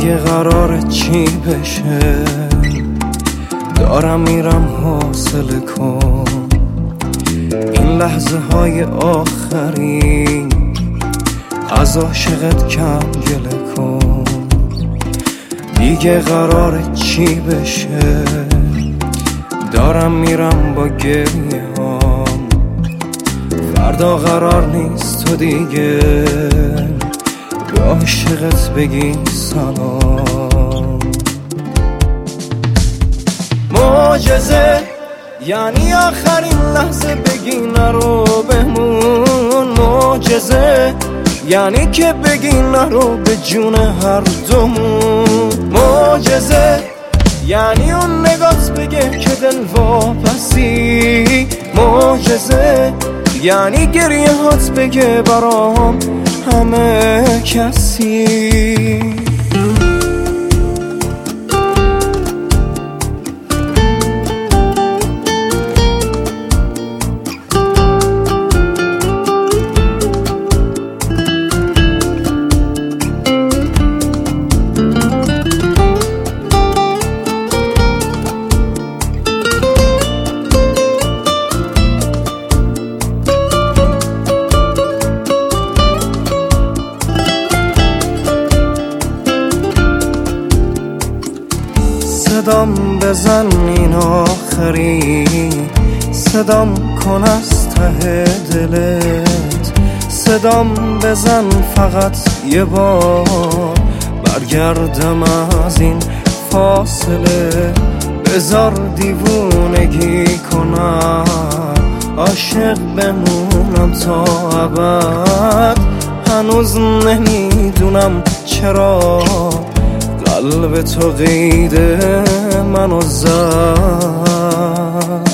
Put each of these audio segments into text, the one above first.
دیگه قراره چی بشه؟ دارم میرم حوصله کن این لحظه های آخری، از عاشقت کم گله کن. دیگه قراره چی بشه؟ دارم میرم با گریه هام، فردا قرار نیست تو دیگه به عاشقت بگی سلام. معجزه یعنی آخرین لحظه بگی نرو بمون. معجزه یعنی که بگی نرو به جون هر دومون. معجزه یعنی اون نگات بگه که دل واپسی. معجزه یعنی گریه هات بگه برام همه کسی. صدام بزن این آخری، صدام کن از ته دلت. صدام بزن فقط یه بار، برگردم از این فاصله. بذار دیوونگی کنم، عاشق بمونم تا ابد. هنوز نمیدونم چرا قلب تو قید منو زد.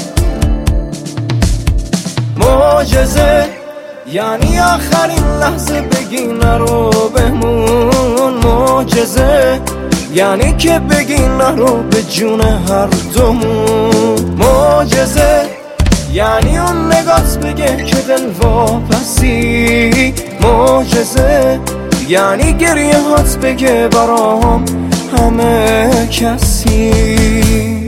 معجزه یعنی آخرین لحظه بگی نرو بمون. معجزه یعنی که بگی نرو به جون هر دومون. معجزه یعنی اون نگات بگه که دل واپسی. معجزه یعنی گریه هات بگه برام همه کسی.